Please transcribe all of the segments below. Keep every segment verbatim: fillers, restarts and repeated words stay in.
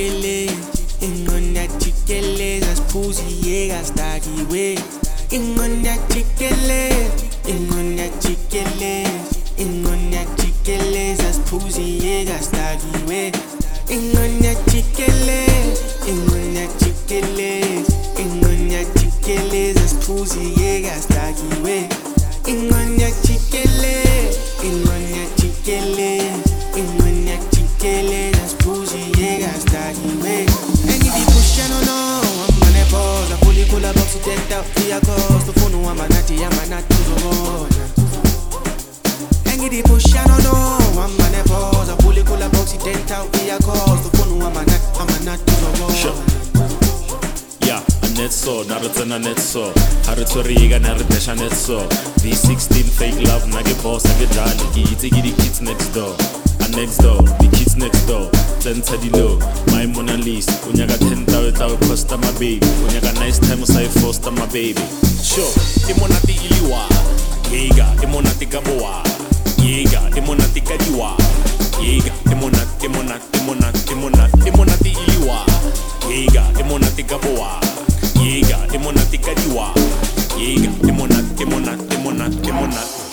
chikele, ingonya chikele, das pussy llega hasta aquí, wey. Ingonya chikele, ingonya chikele, ingonya chikele, das pussy llega hasta aquí, wey. Ingonya chikele, ingonya chikele, ingonya chikele, das pussy llega hasta aquí, wey. Ingonya chikele, ingonya chikele, ingonya chikele, das pussy llega hasta aquí, wey. And if you push, I don't know, I'm gonna pause. I fully pull a box to take out for your cost. The phone, I'm a natty, I'm a natty, so and if you push, I don't know, I'm gonna pause. I fully pull a box to take out for your cost. The phone, I'm a natty, I'm a natty, so yeah, a net so, narutana net so, Harutoriga narutasha net so. V sixteen fake love, nage boss, nage jali, ki the kids next door. And next door, the kids next door. Then tadi low, my Mona Lisa. Unyaga ten thousand thousand costa my baby. Unyaga nice time say foster my baby. Sure, imonati iliwa, yega, imonati gaboa, yega, imonati kadiwa, yega, imonati, imonati, imonati, imonati, imonati iliwa, yega, imonati gaboa, yega, imonati kadiwa, yega, imonati, imonati, imonati, imonati.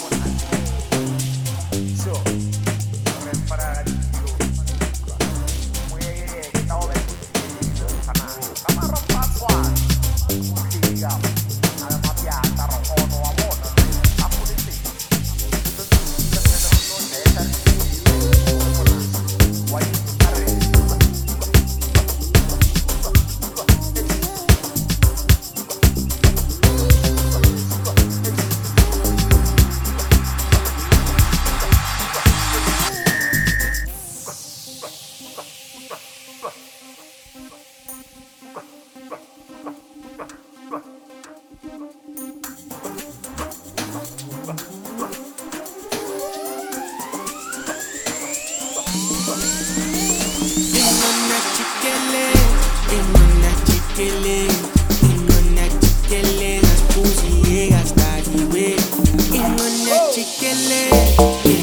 Ingonya chikele, ingonya chikele, das pussy llega hasta aquí, wey. Ingonya chikele.